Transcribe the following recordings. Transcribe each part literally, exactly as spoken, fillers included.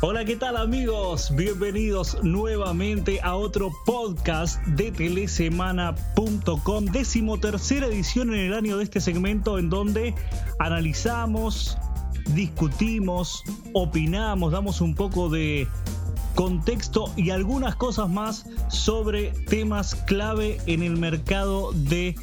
Hola, ¿qué tal amigos? Bienvenidos nuevamente a otro podcast de telesemana punto com, decimotercera edición en el año de este segmento en donde analizamos, discutimos, opinamos, damos un poco de contexto y algunas cosas más sobre temas clave en el mercado de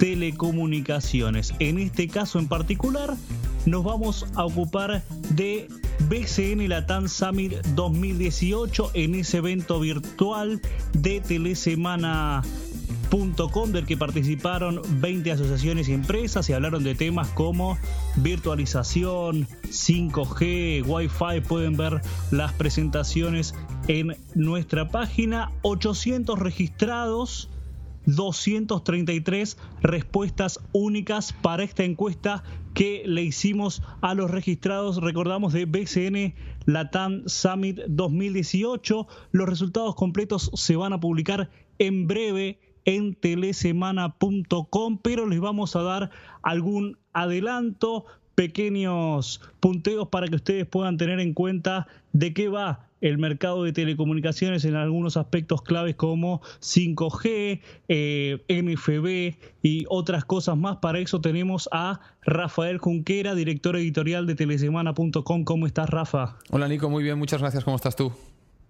telecomunicaciones. En este caso en particular nos vamos a ocupar de B C N Latam Summit dos mil dieciocho, en ese evento virtual de telesemana punto com del que participaron veinte asociaciones y empresas y hablaron de temas como virtualización, cinco G, Wi-Fi. Pueden ver las presentaciones en nuestra página. ochocientos registrados, doscientas treinta y tres respuestas únicas para esta encuesta que le hicimos a los registrados, recordamos, de B C N Latam Summit dos mil dieciocho. Los resultados completos se van a publicar en breve en telesemana punto com, pero les vamos a dar algún adelanto, pequeños punteos para que ustedes puedan tener en cuenta de qué va el mercado de telecomunicaciones en algunos aspectos claves como cinco G, eh, N F B y otras cosas más. Para eso tenemos a Rafael Junquera, director editorial de telesemana punto com. ¿Cómo estás, Rafa? Hola, Nico, muy bien, muchas gracias. ¿Cómo estás tú?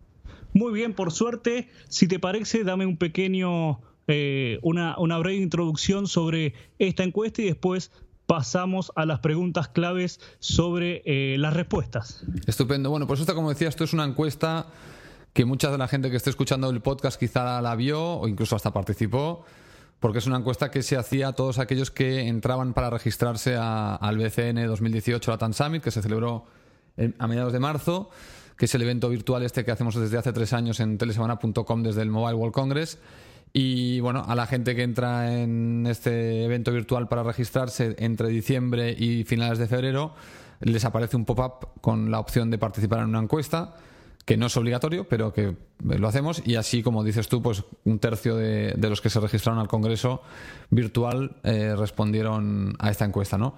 Muy bien, por suerte. Si te parece, dame un pequeño, eh, una, una breve introducción sobre esta encuesta y después pasamos a las preguntas claves sobre eh, las respuestas. Estupendo. Bueno, pues esto, como decías, esto es una encuesta que mucha de la gente que esté escuchando el podcast quizá la vio o incluso hasta participó, porque es una encuesta que se hacía a todos aquellos que entraban para registrarse a, al B C N dos mil dieciocho Latam Summit, que se celebró en, a mediados de marzo, que es el evento virtual este que hacemos desde hace tres años en telesemana punto com desde el Mobile World Congress. Y bueno, a la gente que entra en este evento virtual para registrarse entre diciembre y finales de febrero, les aparece un pop-up con la opción de participar en una encuesta, que no es obligatorio, pero que lo hacemos. Y así, como dices tú, pues un tercio de, de los que se registraron al congreso virtual eh, respondieron a esta encuesta, ¿no?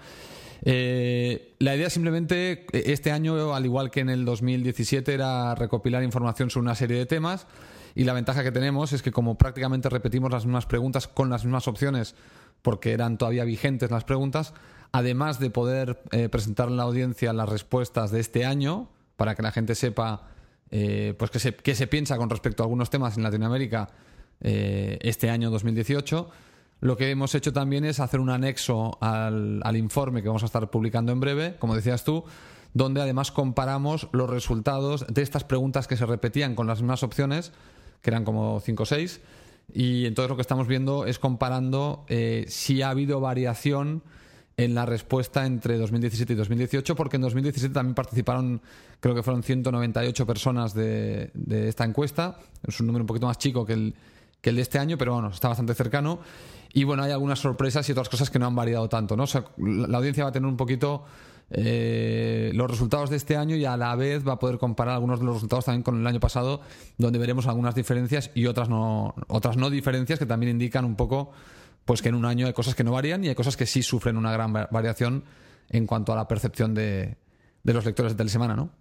Eh, la idea simplemente, este año, al igual que en el dos mil diecisiete, era recopilar información sobre una serie de temas. Y la ventaja que tenemos es que, como prácticamente repetimos las mismas preguntas con las mismas opciones, porque eran todavía vigentes las preguntas, además de poder eh, presentar en la audiencia las respuestas de este año, para que la gente sepa eh, pues qué se, qué se piensa con respecto a algunos temas en Latinoamérica eh, este año dos mil dieciocho, lo que hemos hecho también es hacer un anexo al, al informe que vamos a estar publicando en breve, como decías tú, donde además comparamos los resultados de estas preguntas que se repetían con las mismas opciones, que eran como cinco o seis, y entonces lo que estamos viendo es comparando eh, si ha habido variación en la respuesta entre dos mil diecisiete y dos mil dieciocho, porque en dos mil diecisiete también participaron, creo que fueron ciento noventa y ocho personas de, de esta encuesta. Es un número un poquito más chico que el, que el de este año, pero bueno, está bastante cercano. Y bueno, hay algunas sorpresas y otras cosas que no han variado tanto, ¿no? O sea, la audiencia va a tener un poquito Eh, los resultados de este año y a la vez va a poder comparar algunos de los resultados también con el año pasado, donde veremos algunas diferencias y otras no, otras no diferencias que también indican un poco pues que en un año hay cosas que no varían y hay cosas que sí sufren una gran variación en cuanto a la percepción de, de los lectores de telesemana, ¿no?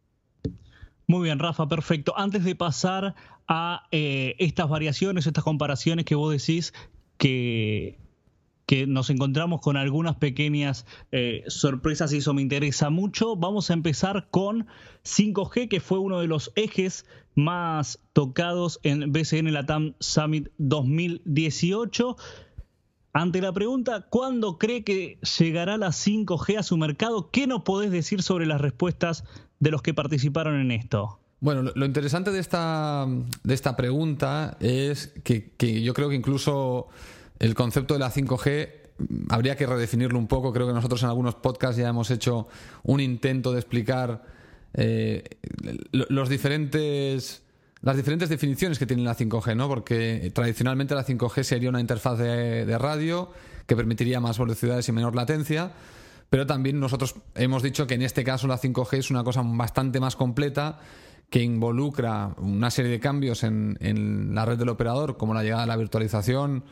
Muy bien, Rafa, perfecto. Antes de pasar a eh, estas variaciones, estas comparaciones que vos decís que que nos encontramos con algunas pequeñas eh, sorpresas y eso me interesa mucho. Vamos a empezar con cinco G, que fue uno de los ejes más tocados en B C N Latam Summit dos mil dieciocho. Ante la pregunta, ¿cuándo cree que llegará la cinco G a su mercado? ¿Qué nos podés decir sobre las respuestas de los que participaron en esto? Bueno, lo, lo interesante de esta, de esta pregunta es que, que yo creo que incluso el concepto de la cinco G habría que redefinirlo un poco. Creo que nosotros en algunos podcasts ya hemos hecho un intento de explicar eh, los diferentes, las diferentes definiciones que tiene la cinco G, ¿no? Porque tradicionalmente la cinco G sería una interfaz de, de radio que permitiría más velocidades y menor latencia, pero también nosotros hemos dicho que en este caso la cinco G es una cosa bastante más completa, que involucra una serie de cambios en, en la red del operador, como la llegada de la virtualización,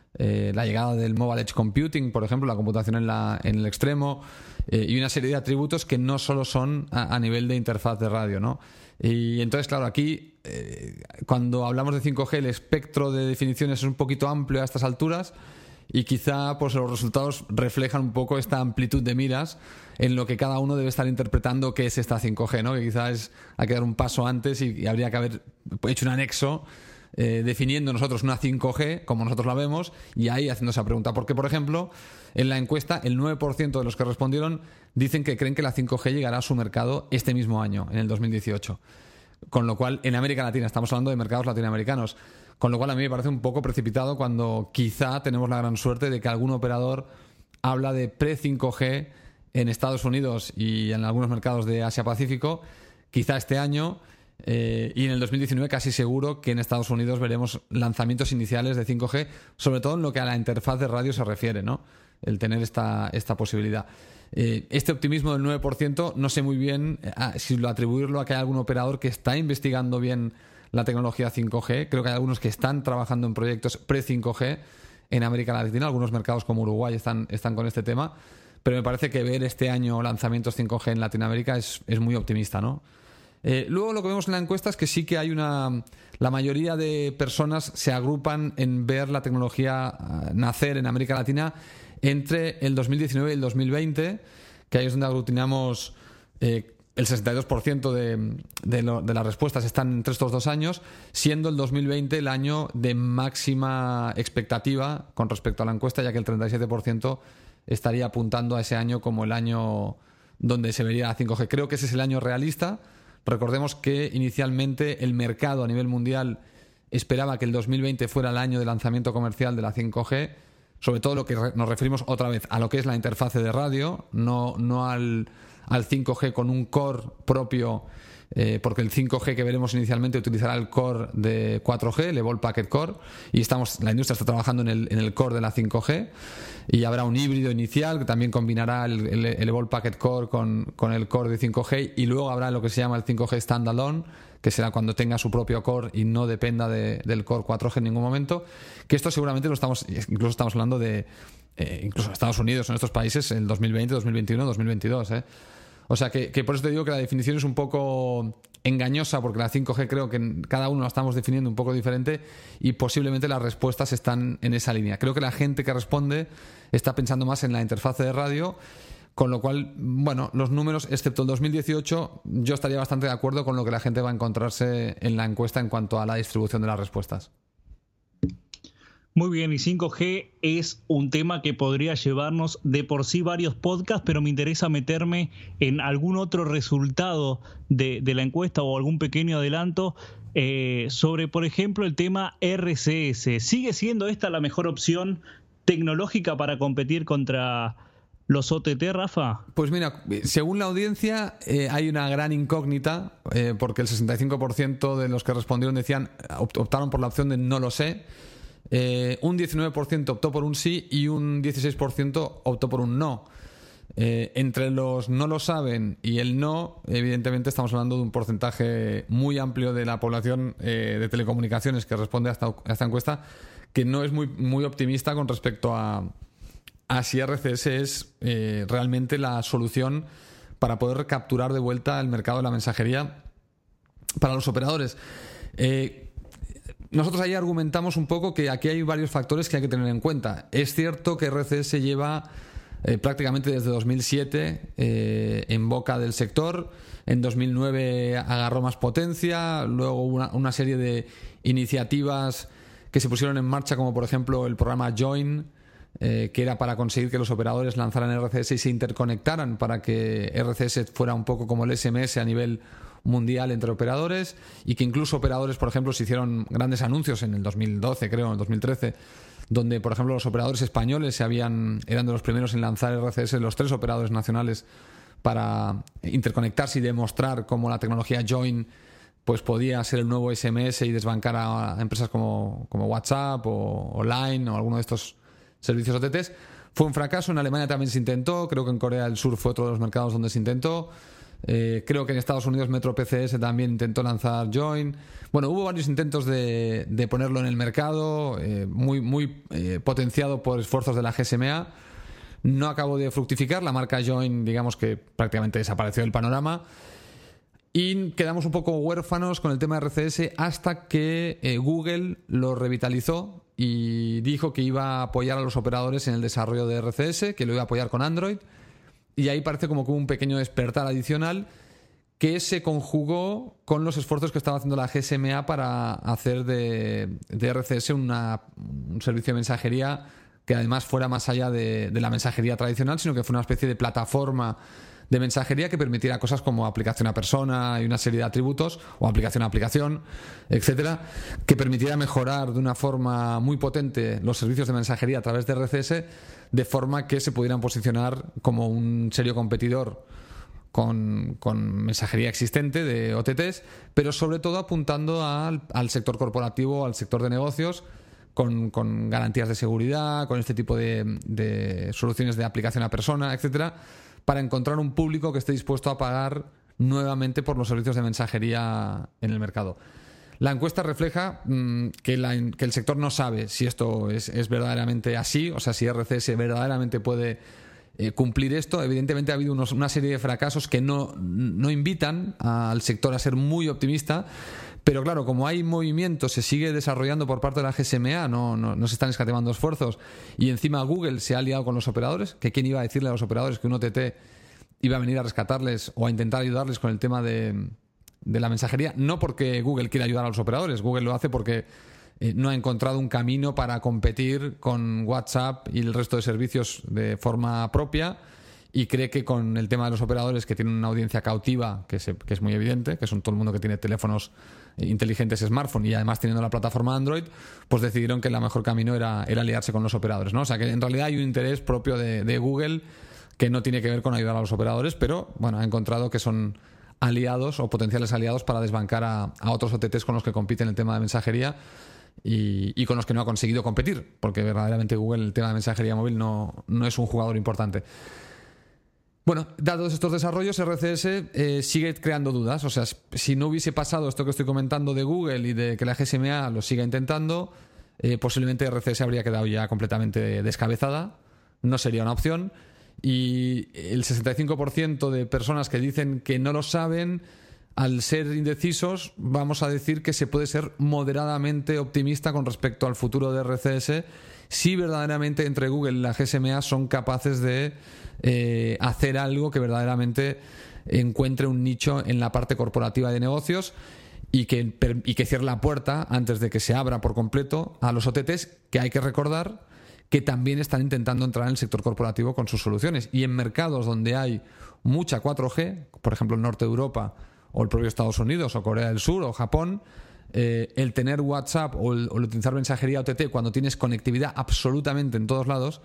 eh, la llegada del Mobile Edge Computing, por ejemplo, la computación en, la, en el extremo, eh, y una serie de atributos que no solo son a, a nivel de interfaz de radio, ¿no? Y entonces, claro, aquí eh, cuando hablamos de cinco G el espectro de definiciones es un poquito amplio a estas alturas y quizá pues los resultados reflejan un poco esta amplitud de miras en lo que cada uno debe estar interpretando qué es esta cinco G, ¿no? Que quizás hay que dar un paso antes y, y habría que haber hecho un anexo eh, definiendo nosotros una cinco G como nosotros la vemos y ahí haciendo esa pregunta. Porque, por ejemplo, en la encuesta el nueve por ciento de los que respondieron dicen que creen que la cinco G llegará a su mercado este mismo año, en el dos mil dieciocho. Con lo cual, en América Latina, estamos hablando de mercados latinoamericanos, con lo cual a mí me parece un poco precipitado cuando quizá tenemos la gran suerte de que algún operador habla de pre-cinco G en Estados Unidos y en algunos mercados de Asia-Pacífico, quizá este año, eh, y en el dos mil diecinueve casi seguro que en Estados Unidos veremos lanzamientos iniciales de cinco G, sobre todo en lo que a la interfaz de radio se refiere, ¿no? El tener esta, esta posibilidad. Eh, este optimismo del nueve por ciento no sé muy bien eh, si lo atribuirlo a que hay algún operador que está investigando bien la tecnología cinco G. Creo que hay algunos que están trabajando en proyectos pre-cinco G en América Latina. Algunos mercados como Uruguay están, están con este tema, pero me parece que ver este año lanzamientos cinco G en Latinoamérica es, es muy optimista, ¿no? Eh, luego lo que vemos en la encuesta es que sí que hay una... La mayoría de personas se agrupan en ver la tecnología uh, nacer en América Latina entre el dos mil diecinueve y el dos mil veinte, que ahí es donde aglutinamos eh, el sesenta y dos por ciento de, de, lo, de las respuestas están entre estos dos años, siendo el dos mil veinte el año de máxima expectativa con respecto a la encuesta, ya que el treinta y siete por ciento estaría apuntando a ese año como el año donde se vería la cinco G. Creo que ese es el año realista. Recordemos que inicialmente el mercado a nivel mundial esperaba que el dos mil veinte fuera el año de lanzamiento comercial de la cinco G, sobre todo lo que nos referimos otra vez a lo que es la interfase de radio, no, no al, al cinco G con un core propio, eh, porque el cinco G que veremos inicialmente utilizará el core de cuatro G, el Evolve Packet Core, y estamos, la industria está trabajando en el, en el core de la cinco G, y habrá un híbrido inicial que también combinará el, el, el Evolve Packet Core con, con el core de cinco G, y luego habrá lo que se llama el cinco G Standalone, que será cuando tenga su propio core y no dependa de, del core cuatro G en ningún momento, que esto seguramente lo estamos, incluso estamos hablando de eh, incluso en Estados Unidos, en estos países, el dos mil veinte, dos mil veintiuno, dos mil veintidós, ¿eh? O sea que, que por eso te digo que la definición es un poco engañosa, porque la cinco G creo que cada uno la estamos definiendo un poco diferente y posiblemente las respuestas están en esa línea. Creo que la gente que responde está pensando más en la interfaz de radio, con lo cual, bueno, los números, excepto el dos mil dieciocho, yo estaría bastante de acuerdo con lo que la gente va a encontrarse en la encuesta en cuanto a la distribución de las respuestas. Muy bien, y cinco G es un tema que podría llevarnos de por sí varios podcasts, pero me interesa meterme en algún otro resultado de, de la encuesta o algún pequeño adelanto eh, sobre, por ejemplo, el tema R C S. ¿Sigue siendo esta la mejor opción tecnológica para competir contra los O T T, Rafa? Pues mira, según la audiencia eh, hay una gran incógnita, eh, porque el sesenta y cinco por ciento de los que respondieron decían optaron por la opción de no lo sé. Eh, un diecinueve por ciento optó por un sí y un dieciséis por ciento optó por un no. Eh, entre los no lo saben y el no, evidentemente estamos hablando de un porcentaje muy amplio de la población eh, de telecomunicaciones que responde a esta, a esta encuesta, que no es muy, muy optimista con respecto a, a si R C S es eh, realmente la solución para poder capturar de vuelta el mercado de la mensajería para los operadores. Eh, Nosotros ahí argumentamos un poco que aquí hay varios factores que hay que tener en cuenta. Es cierto que R C S lleva eh, prácticamente desde dos mil siete eh, en boca del sector. En dos mil nueve agarró más potencia, luego una, una serie de iniciativas que se pusieron en marcha, como por ejemplo el programa Join, eh, que era para conseguir que los operadores lanzaran R C S y se interconectaran para que R C S fuera un poco como el S M S a nivel mundial entre operadores, y que incluso operadores, por ejemplo, se hicieron grandes anuncios en el dos mil doce, creo, en el dos mil trece, donde, por ejemplo, los operadores españoles se habían eran de los primeros en lanzar R C S, los tres operadores nacionales, para interconectarse y demostrar cómo la tecnología Join pues podía ser el nuevo S M S y desbancar a empresas como, como WhatsApp o, o Line o alguno de estos servicios O T Ts. Fue un fracaso. En Alemania también se intentó, creo que en Corea del Sur fue otro de los mercados donde se intentó. Eh, creo que en Estados Unidos Metro P C S también intentó lanzar Join. Bueno, hubo varios intentos de, de ponerlo en el mercado, eh, muy, muy eh, potenciado por esfuerzos de la G S M A. No acabó de fructificar. La marca Join, digamos que prácticamente desapareció del panorama. Y quedamos un poco huérfanos con el tema de R C S hasta que eh, Google lo revitalizó y dijo que iba a apoyar a los operadores en el desarrollo de R C S, que lo iba a apoyar con Android. Y ahí parece como que hubo un pequeño despertar adicional que se conjugó con los esfuerzos que estaba haciendo la G S M A para hacer de, de R C S una, un servicio de mensajería que además fuera más allá de, de la mensajería tradicional, sino que fue una especie de plataforma de mensajería que permitiera cosas como aplicación a persona y una serie de atributos, o aplicación a aplicación, etcétera, que permitiera mejorar de una forma muy potente los servicios de mensajería a través de R C S, de forma que se pudieran posicionar como un serio competidor con, con mensajería existente de O T Ts, pero sobre todo apuntando al, al sector corporativo, al sector de negocios, con, con garantías de seguridad, con este tipo de, de soluciones de aplicación a persona, etcétera, para encontrar un público que esté dispuesto a pagar nuevamente por los servicios de mensajería en el mercado. La encuesta refleja mmm, que, la, que el sector no sabe si esto es, es verdaderamente así, o sea, si R C S verdaderamente puede eh, cumplir esto. Evidentemente ha habido unos, una serie de fracasos que no, no invitan al sector a ser muy optimista, pero claro, como hay movimiento, se sigue desarrollando por parte de la G S M A, no, no, no se están escatimando esfuerzos, y encima Google se ha aliado con los operadores, que quién iba a decirle a los operadores que un O T T iba a venir a rescatarles o a intentar ayudarles con el tema de, de la mensajería, no porque Google quiera ayudar a los operadores, Google lo hace porque eh, no ha encontrado un camino para competir con WhatsApp y el resto de servicios de forma propia, y cree que con el tema de los operadores, que tienen una audiencia cautiva, que, se, que es muy evidente, que son todo el mundo que tiene teléfonos inteligentes, smartphone, y además teniendo la plataforma Android, pues decidieron que el mejor camino era, era aliarse con los operadores, ¿no? O sea que en realidad hay un interés propio de, de Google que no tiene que ver con ayudar a los operadores, pero bueno, ha encontrado que son aliados o potenciales aliados para desbancar a, a otros O T Ts con los que compite en el tema de mensajería y, y con los que no ha conseguido competir, porque verdaderamente Google en el tema de mensajería móvil no, no es un jugador importante. Bueno, dados estos desarrollos, R C S eh, sigue creando dudas. O sea, si no hubiese pasado esto que estoy comentando de Google y de que la G S M A lo siga intentando, eh, posiblemente R C S habría quedado ya completamente descabezada. No sería una opción. Y el sesenta y cinco por ciento de personas que dicen que no lo saben, al ser indecisos, vamos a decir que se puede ser moderadamente optimista con respecto al futuro de R C S si verdaderamente entre Google y la G S M A son capaces de eh, hacer algo que verdaderamente encuentre un nicho en la parte corporativa de negocios y que, y que cierre la puerta antes de que se abra por completo a los O T Ts, que hay que recordar que también están intentando entrar en el sector corporativo con sus soluciones. Y en mercados donde hay mucha cuatro G, por ejemplo el norte de Europa o el propio Estados Unidos o Corea del Sur o Japón, eh, el tener WhatsApp o el, o el utilizar mensajería O T T cuando tienes conectividad absolutamente en todos lados,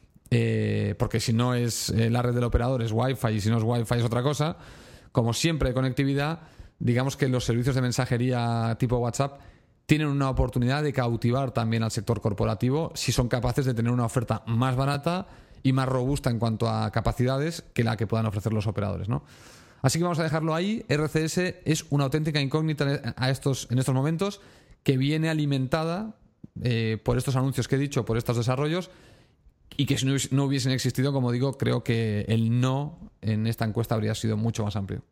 eh, porque si no es eh, la red del operador es Wi-Fi y si no es Wi-Fi es otra cosa, como siempre hay conectividad, digamos que los servicios de mensajería tipo WhatsApp tienen una oportunidad de cautivar también al sector corporativo si son capaces de tener una oferta más barata y más robusta en cuanto a capacidades que la que puedan ofrecer los operadores, ¿no? Así que vamos a dejarlo ahí. R C S es una auténtica incógnita a estos, en estos momentos, que viene alimentada eh, por estos anuncios que he dicho, por estos desarrollos, y que si no, no hubiesen existido, como digo, creo que el no en esta encuesta habría sido mucho más amplio.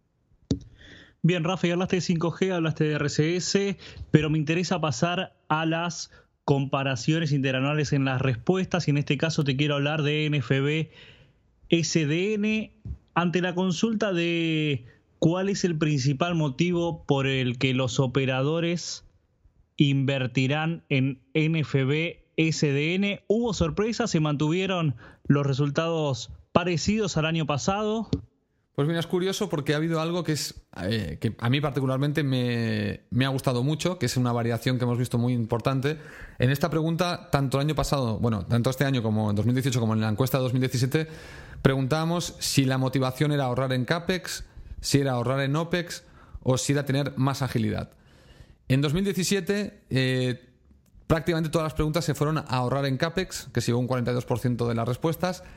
Bien, Rafa, hablaste de cinco G, hablaste de R C S, pero me interesa pasar a las comparaciones interanuales en las respuestas, y en este caso te quiero hablar de N F B S D N. Ante la consulta de cuál es el principal motivo por el que los operadores invertirán en N F B S D N, ¿hubo sorpresas? ¿Se mantuvieron los resultados parecidos al año pasado? Pues mira, es curioso porque ha habido algo que es eh, que a mí particularmente me, me ha gustado mucho, que es una variación que hemos visto muy importante. En esta pregunta, tanto el año pasado, bueno, tanto este año como en dos mil dieciocho como en la encuesta de dos mil diecisiete, preguntábamos si la motivación era ahorrar en CAPEX, si era ahorrar en OPEX o si era tener más agilidad. En dos mil diecisiete, eh, prácticamente todas las preguntas se fueron a ahorrar en CAPEX, que se llevó un cuarenta y dos por ciento de las respuestas.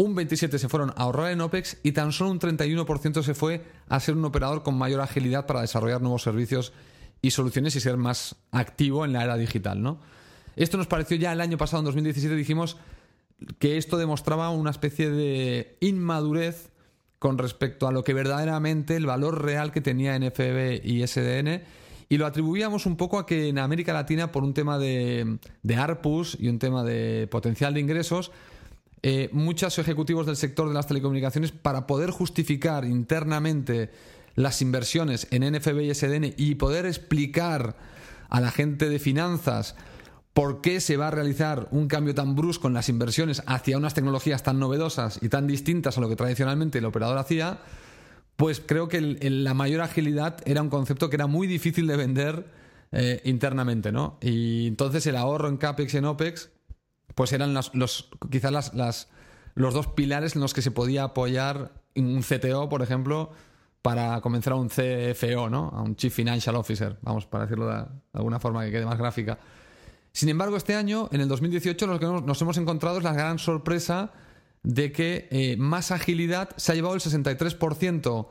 un veintisiete por ciento se fueron a ahorrar en OPEX y tan solo un treinta y uno por ciento se fue a ser un operador con mayor agilidad para desarrollar nuevos servicios y soluciones y ser más activo en la era digital, ¿no? Esto nos pareció ya el año pasado, en dos mil diecisiete, dijimos que esto demostraba una especie de inmadurez con respecto a lo que verdaderamente el valor real que tenía N F B y S D N, y lo atribuíamos un poco a que en América Latina, por un tema de, de A R P Us y un tema de potencial de ingresos, eh, muchos ejecutivos del sector de las telecomunicaciones, para poder justificar internamente las inversiones en N F B y S D N y poder explicar a la gente de finanzas por qué se va a realizar un cambio tan brusco en las inversiones hacia unas tecnologías tan novedosas y tan distintas a lo que tradicionalmente el operador hacía, pues creo que el, el, la mayor agilidad era un concepto que era muy difícil de vender eh, internamente, ¿no? Y entonces el ahorro en CAPEX y en OPEX pues eran los, los quizás las, las, los dos pilares en los que se podía apoyar un C T O, por ejemplo, para convencer a un C F O, ¿no? A un Chief Financial Officer, vamos, para decirlo de, de alguna forma que quede más gráfica. Sin embargo, este año, en el dos mil dieciocho, lo que nos hemos encontrado es la gran sorpresa de que eh, más agilidad se ha llevado el sesenta y tres por ciento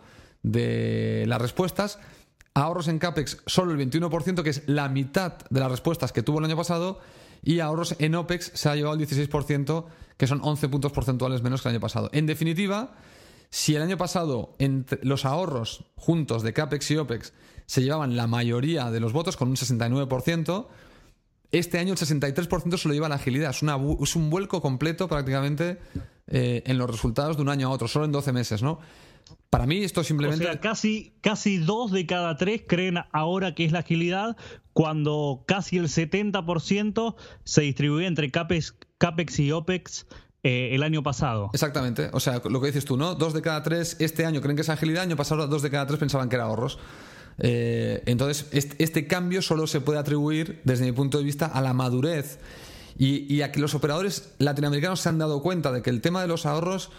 de las respuestas, ahorros en CAPEX solo el veintiuno por ciento, que es la mitad de las respuestas que tuvo el año pasado, y ahorros en OPEX se ha llevado el dieciséis por ciento, que son once puntos porcentuales menos que el año pasado. En definitiva, si el año pasado entre los ahorros juntos de CAPEX y OPEX se llevaban la mayoría de los votos, con un sesenta y nueve por ciento, este año el sesenta y tres por ciento se lo lleva la agilidad. Es, una, es un vuelco completo prácticamente eh, en los resultados de un año a otro, solo en doce meses, ¿no? Para mí esto simplemente... O sea, casi, casi dos de cada tres creen ahora que es la agilidad, cuando casi el setenta por ciento se distribuía entre CAPEX, CAPEX y OPEX eh, el año pasado. Exactamente. O sea, lo que dices tú, ¿no? Dos de cada tres este año creen que es agilidad, año pasado dos de cada tres pensaban que era ahorros. Eh, entonces, este, este cambio solo se puede atribuir, desde mi punto de vista, a la madurez y, y a que los operadores latinoamericanos se han dado cuenta de que el tema de los ahorros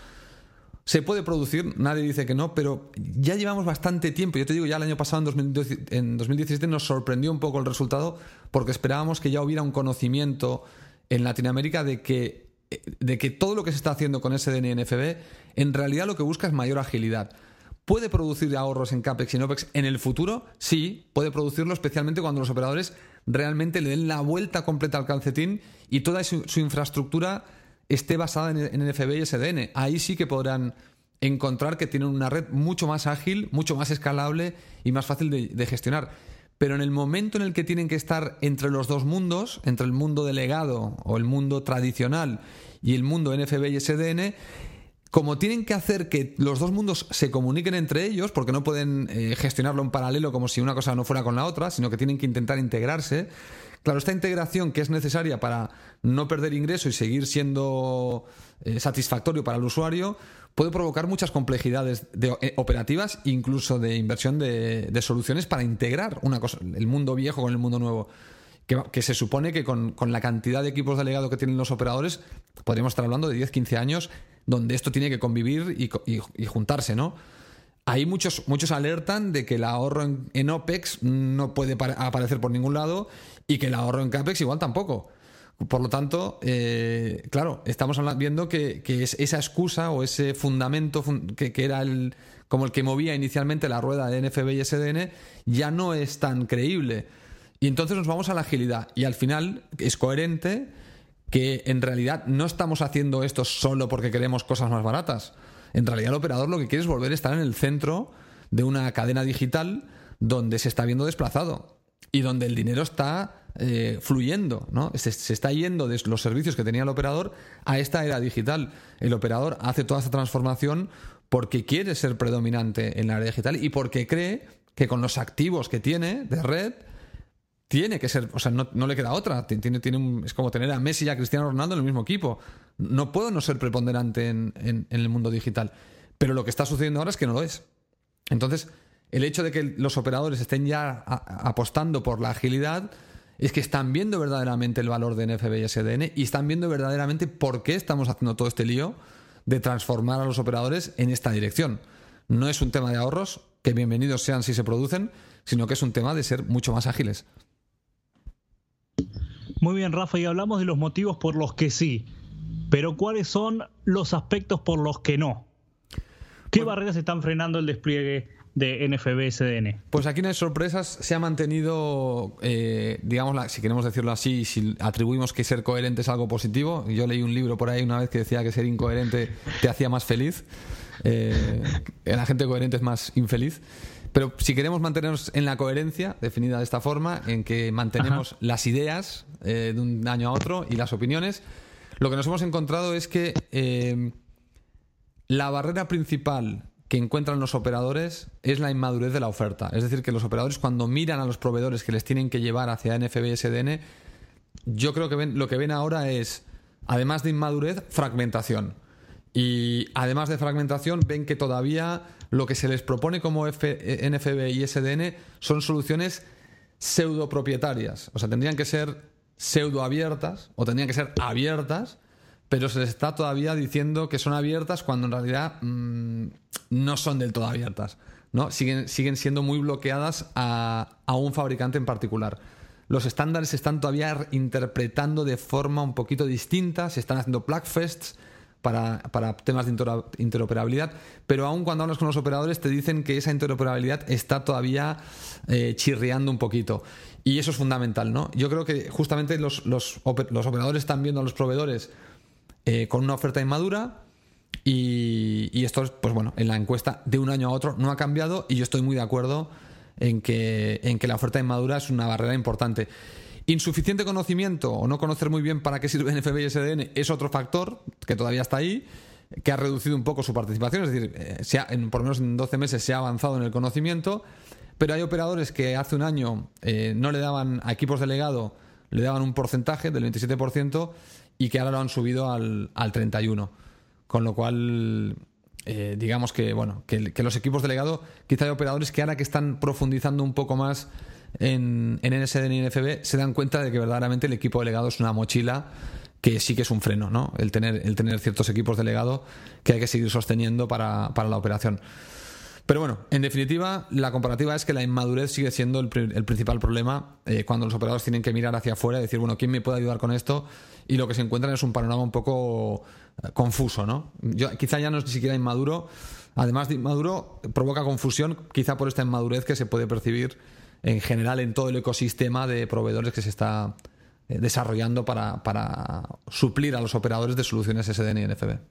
se puede producir, nadie dice que no, pero ya llevamos bastante tiempo. Yo te digo, ya el año pasado, en, dos mil doce, en dos mil diecisiete, nos sorprendió un poco el resultado, porque esperábamos que ya hubiera un conocimiento en Latinoamérica de que, de que todo lo que se está haciendo con S D N y N F B, en realidad lo que busca es mayor agilidad. ¿Puede producir ahorros en CAPEX y en OPEX en el futuro? Sí, puede producirlo, especialmente cuando los operadores realmente le den la vuelta completa al calcetín y toda su, su infraestructura esté basada en, en N F B y S D N. Ahí sí que podrán encontrar que tienen una red mucho más ágil, mucho más escalable y más fácil de, de gestionar. Pero en el momento en el que tienen que estar entre los dos mundos, entre el mundo de legado o el mundo tradicional y el mundo N F B y S D N, como tienen que hacer que los dos mundos se comuniquen entre ellos, porque no pueden eh, gestionarlo en paralelo como si una cosa no fuera con la otra, sino que tienen que intentar integrarse. Claro, esta integración que es necesaria para no perder ingreso y seguir siendo eh, satisfactorio para el usuario, puede provocar muchas complejidades de, eh, operativas, incluso de inversión de, de soluciones para integrar una cosa, el mundo viejo con el mundo nuevo. Que, que se supone que con, con la cantidad de equipos de legado que tienen los operadores, podríamos estar hablando de diez, quince años donde esto tiene que convivir y, y, y juntarse, ¿no? Ahí muchos, muchos alertan de que el ahorro en, en OPEX no puede aparecer por ningún lado y que el ahorro en CAPEX igual tampoco. Por lo tanto, eh, claro, estamos viendo que, que es esa excusa o ese fundamento que, que era el, como el que movía inicialmente la rueda de N F B y S D N ya no es tan creíble. Y entonces nos vamos a la agilidad. Y al final es coherente que en realidad no estamos haciendo esto solo porque queremos cosas más baratas. En realidad el operador lo que quiere es volver a estar en el centro de una cadena digital donde se está viendo desplazado y donde el dinero está eh, fluyendo, ¿no? Se, se está yendo de los servicios que tenía el operador a esta era digital. El operador hace toda esta transformación porque quiere ser predominante en la área digital y porque cree que con los activos que tiene de red tiene que ser, o sea, no, no le queda otra. Tiene, tiene un, es como tener a Messi y a Cristiano Ronaldo en el mismo equipo. No puedo no ser preponderante en, en, en el mundo digital. Pero lo que está sucediendo ahora es que no lo es. Entonces, el hecho de que los operadores estén ya a, apostando por la agilidad es que están viendo verdaderamente el valor de N F B y S D N y están viendo verdaderamente por qué estamos haciendo todo este lío de transformar a los operadores en esta dirección. No es un tema de ahorros, que bienvenidos sean si se producen, sino que es un tema de ser mucho más ágiles. Muy bien, Rafa, y hablamos de los motivos por los que sí. pero ¿cuáles son los aspectos por los que no? ¿Qué Pues, barreras están frenando el despliegue de N F B S D N? Pues aquí no hay sorpresas, se ha mantenido, eh, digamos, si queremos decirlo así, si atribuimos que ser coherente es algo positivo. Yo leí un libro por ahí una vez que decía que ser incoherente te hacía más feliz, eh, la gente coherente es más infeliz. Pero si queremos mantenernos en la coherencia, definida de esta forma, en que mantenemos Ajá. las ideas eh, de un año a otro y las opiniones, lo que nos hemos encontrado es que eh, la barrera principal que encuentran los operadores es la inmadurez de la oferta. Es decir, que los operadores, cuando miran a los proveedores que les tienen que llevar hacia N F B S D N, yo creo que ven, lo que ven ahora es, además de inmadurez, fragmentación. Y además de fragmentación, ven que todavía lo que se les propone como F, N F B y S D N son soluciones pseudopropietarias. O sea, tendrían que ser pseudoabiertas o tendrían que ser abiertas, pero se les está todavía diciendo que son abiertas cuando en realidad mmm, no son del todo abiertas, ¿no? Siguen, siguen siendo muy bloqueadas a, a un fabricante en particular. Los estándares se están todavía interpretando de forma un poquito distinta, se están haciendo plugfests para, para temas de interoperabilidad, pero aún cuando hablas con los operadores te dicen que esa interoperabilidad está todavía eh, chirriando un poquito. Y eso es fundamental, ¿no? Yo creo que justamente los, los, los operadores están viendo a los proveedores Eh, con una oferta inmadura y, y esto, pues bueno, en la encuesta de un año a otro no ha cambiado y yo estoy muy de acuerdo en que, en que la oferta inmadura es una barrera importante. Insuficiente conocimiento o no conocer muy bien para qué sirve N F B y S D N es otro factor que todavía está ahí, que ha reducido un poco su participación, es decir, eh, se ha, en, por lo menos en doce meses se ha avanzado en el conocimiento, pero hay operadores que hace un año eh, no le daban a equipos de legado, le daban un porcentaje del veintisiete por ciento y que ahora lo han subido al, al treinta y uno por ciento. Con lo cual, eh, digamos que bueno que, que los equipos de legado, quizá hay operadores que ahora que están profundizando un poco más en, en N S D N y N F B, se dan cuenta de que verdaderamente el equipo de legado es una mochila que sí que es un freno, ¿no? El tener, el tener ciertos equipos de legado que hay que seguir sosteniendo para, para la operación. Pero bueno, en definitiva, la comparativa es que la inmadurez sigue siendo el, el principal problema eh, cuando los operadores tienen que mirar hacia afuera y decir, bueno, ¿quién me puede ayudar con esto? Y lo que se encuentran es un panorama un poco eh, confuso, ¿no? Yo, quizá ya no es ni siquiera inmaduro, además de inmaduro, provoca confusión, quizá por esta inmadurez que se puede percibir en general en todo el ecosistema de proveedores que se está eh, desarrollando para, para suplir a los operadores de soluciones S D N y N F B.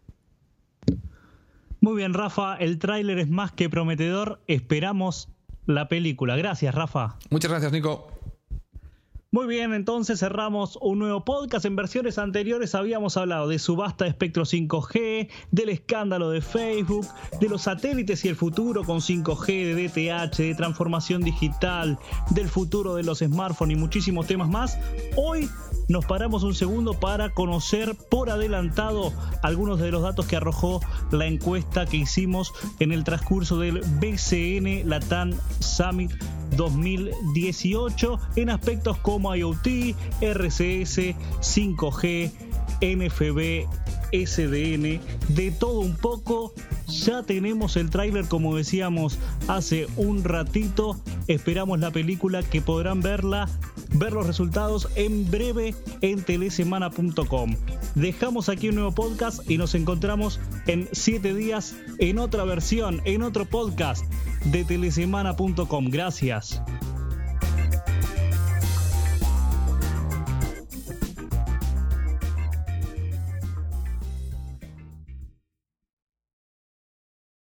Muy bien, Rafa, el tráiler es más que prometedor. Esperamos la película. Gracias, Rafa. Muchas gracias, Nico. Muy bien, entonces cerramos un nuevo podcast. En versiones anteriores habíamos hablado de subasta de espectro cinco G, del escándalo de Facebook, de los satélites y el futuro con cinco G, de D T H, de transformación digital, del futuro de los smartphones y muchísimos temas más. Hoy nos paramos un segundo para conocer por adelantado algunos de los datos que arrojó la encuesta que hicimos en el transcurso del B C N Latam Summit dos mil dieciocho en aspectos como IoT, R C S, cinco G, N F B, S D N, de todo un poco. Ya tenemos el tráiler, como decíamos hace un ratito. Esperamos la película, que podrán verla, ver los resultados en breve en telesemana punto com. Dejamos aquí un nuevo podcast y nos encontramos en siete días en otra versión, en otro podcast de telesemana punto com. Gracias.